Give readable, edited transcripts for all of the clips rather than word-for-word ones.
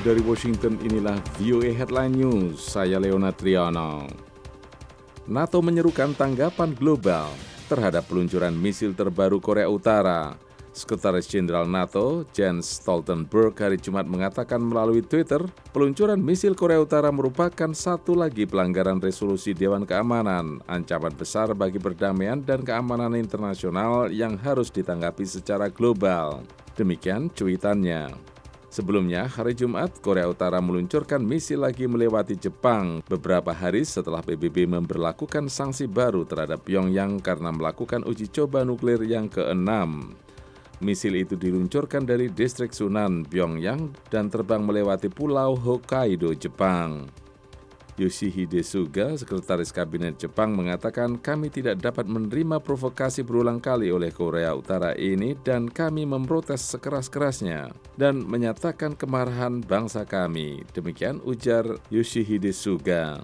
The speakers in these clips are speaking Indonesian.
Dari Washington, inilah VOA Headline News, saya Leonard Triano. NATO menyerukan tanggapan global terhadap peluncuran misil terbaru Korea Utara. Sekretaris Jenderal NATO, Jens Stoltenberg, hari Jumat mengatakan melalui Twitter, peluncuran misil Korea Utara merupakan satu lagi pelanggaran resolusi Dewan Keamanan, ancaman besar bagi perdamaian dan keamanan internasional yang harus ditanggapi secara global. Demikian cuitannya. Sebelumnya, hari Jumat, Korea Utara meluncurkan misil lagi melewati Jepang beberapa hari setelah PBB memberlakukan sanksi baru terhadap Pyongyang karena melakukan uji coba nuklir yang ke-6. Misil itu diluncurkan dari distrik Sunan, Pyongyang, dan terbang melewati Pulau Hokkaido, Jepang. Yoshihide Suga, Sekretaris Kabinet Jepang, mengatakan kami tidak dapat menerima provokasi berulang kali oleh Korea Utara ini dan kami memprotes sekeras-kerasnya dan menyatakan kemarahan bangsa kami. Demikian ujar Yoshihide Suga.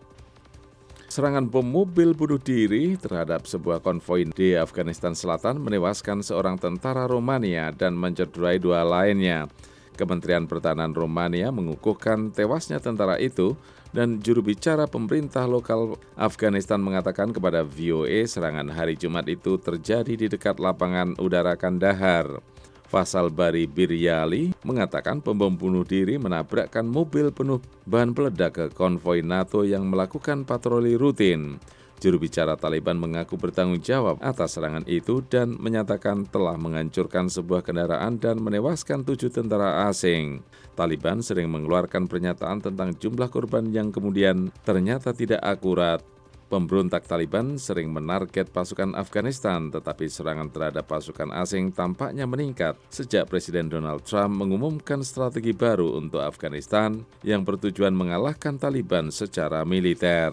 Serangan bom mobil bunuh diri terhadap sebuah konvoi di Afghanistan Selatan menewaskan seorang tentara Romania dan mencederai 2 lainnya. Kementerian Pertahanan Romania mengukuhkan tewasnya tentara itu dan juru bicara pemerintah lokal Afghanistan mengatakan kepada VOA serangan hari Jumat itu terjadi di dekat lapangan udara Kandahar. Faisal Bari Biryali mengatakan pembom bunuh diri menabrakkan mobil penuh bahan peledak ke konvoi NATO yang melakukan patroli rutin. Juru bicara Taliban mengaku bertanggung jawab atas serangan itu dan menyatakan telah menghancurkan sebuah kendaraan dan menewaskan 7 tentara asing. Taliban sering mengeluarkan pernyataan tentang jumlah korban yang kemudian ternyata tidak akurat. Pemberontak Taliban sering menarget pasukan Afghanistan, tetapi serangan terhadap pasukan asing tampaknya meningkat sejak Presiden Donald Trump mengumumkan strategi baru untuk Afghanistan yang bertujuan mengalahkan Taliban secara militer.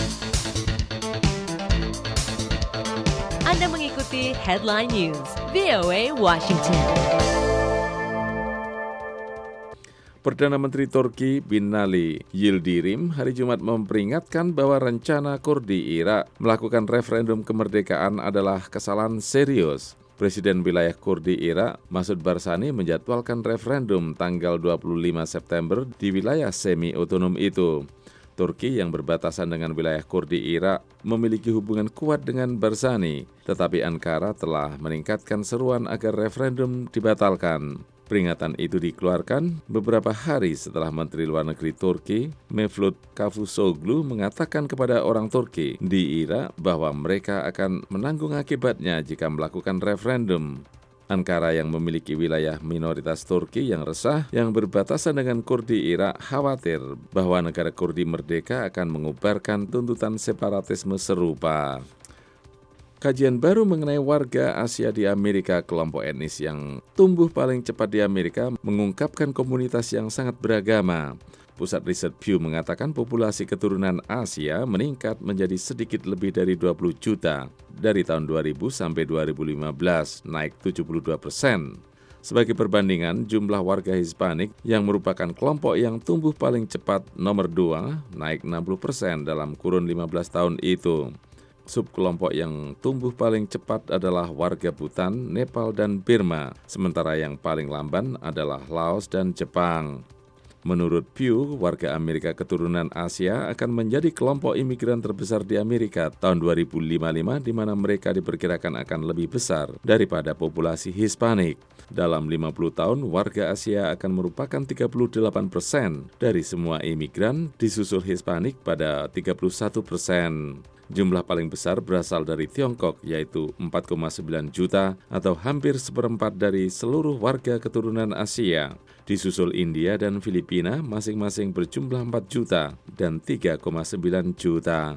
Anda mengikuti Headline News, VOA Washington. Perdana Menteri Turki Binali Yildirim hari Jumat memperingatkan bahwa rencana Kurdi Irak melakukan referendum kemerdekaan adalah kesalahan serius. Presiden wilayah Kurdi Irak, Masud Barzani, menjadwalkan referendum tanggal 25 September di wilayah semi-otonom itu. Turki yang berbatasan dengan wilayah Kurdi Irak memiliki hubungan kuat dengan Barzani, tetapi Ankara telah meningkatkan seruan agar referendum dibatalkan. Peringatan itu dikeluarkan beberapa hari setelah Menteri Luar Negeri Turki, Mevlut Cavusoglu, mengatakan kepada orang Turki di Irak bahwa mereka akan menanggung akibatnya jika melakukan referendum. Ankara yang memiliki wilayah minoritas Turki yang resah yang berbatasan dengan Kurdi Irak khawatir bahwa negara Kurdi merdeka akan mengubarkan tuntutan separatisme serupa. Kajian baru mengenai warga Asia di Amerika, kelompok etnis yang tumbuh paling cepat di Amerika, mengungkapkan komunitas yang sangat beragama. Pusat Riset Pew mengatakan populasi keturunan Asia meningkat menjadi sedikit lebih dari 20 juta dari tahun 2000 sampai 2015, naik 72%. Sebagai perbandingan, jumlah warga Hispanik yang merupakan kelompok yang tumbuh paling cepat nomor 2, naik 60% dalam kurun 15 tahun itu. Subkelompok yang tumbuh paling cepat adalah warga Bhutan, Nepal, dan Burma, sementara yang paling lamban adalah Laos dan Jepang. Menurut Pew, warga Amerika keturunan Asia akan menjadi kelompok imigran terbesar di Amerika tahun 2055, di mana mereka diperkirakan akan lebih besar daripada populasi Hispanik. Dalam 50 tahun, warga Asia akan merupakan 38% dari semua imigran, disusul Hispanik pada 31%. Jumlah paling besar berasal dari Tiongkok, yaitu 4,9 juta atau hampir seperempat dari seluruh warga keturunan Asia. Disusul India dan Filipina masing-masing berjumlah 4 juta dan 3,9 juta.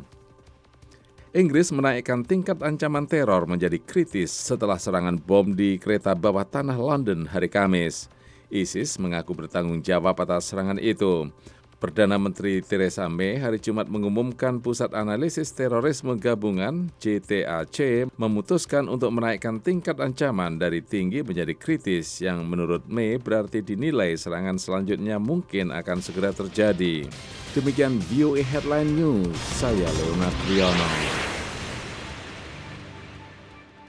Inggris menaikkan tingkat ancaman teror menjadi kritis setelah serangan bom di kereta bawah tanah London hari Kamis. ISIS mengaku bertanggung jawab atas serangan itu. Perdana Menteri Theresa May hari Jumat mengumumkan Pusat Analisis Terorisme Gabungan (JTAC) memutuskan untuk menaikkan tingkat ancaman dari tinggi menjadi kritis yang menurut May berarti dinilai serangan selanjutnya mungkin akan segera terjadi. Demikian VOA Headline News, saya Leonard Triano.